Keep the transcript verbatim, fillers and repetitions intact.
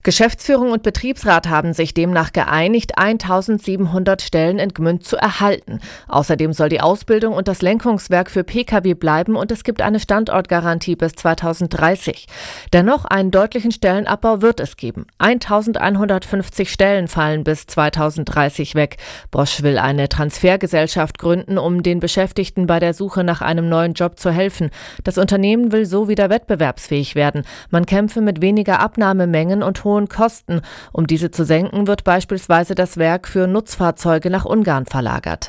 Geschäftsführung und Betriebsrat haben sich demnach geeinigt, eintausendsiebenhundert Stellen in Gmünd zu erhalten. Außerdem soll die Ausbildung und das Lenkungswerk für Pkw bleiben und es gibt eine Standortgarantie bis zweitausenddreißig. Dennoch einen deutlichen Stellenabbau wird es geben. eintausendeinhundertfünfzig Stellen fallen bis zweitausenddreißig weg. Bosch will eine Transfergesellschaft gründen, um den Beschäftigten bei der Suche nach einem neuen Job zu helfen. Das Unternehmen will so wieder wettbewerbsfähig werden. Man kämpfe mit weniger Abnahmemengen und hohen Kosten. Um diese zu senken, wird beispielsweise das Werk für Nutzfahrzeuge nach Ungarn verlagert.